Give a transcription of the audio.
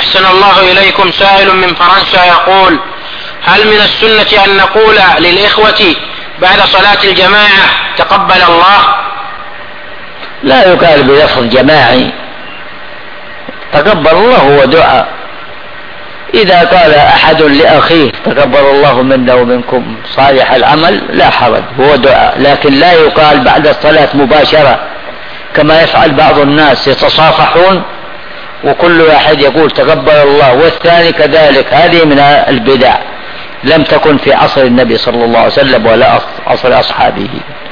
أحسن الله إليكم. سائل من فرنسا يقول: هل من السنة أن نقول للإخوة بعد صلاة الجماعة تقبل الله؟ لا يقال بلفظ جماعي. تقبل الله هو دعاء. إذا قال أحد لأخيه تقبل الله منا ومنكم صالح العمل لا حرج، هو دعاء، لكن لا يقال بعد الصلاة مباشرة كما يفعل بعض الناس، يتصافحون وكل واحد يقول تقبل الله والثاني كذلك. هذه من البدع، لم تكن في عصر النبي صلى الله عليه وسلم ولا عصر أصحابه.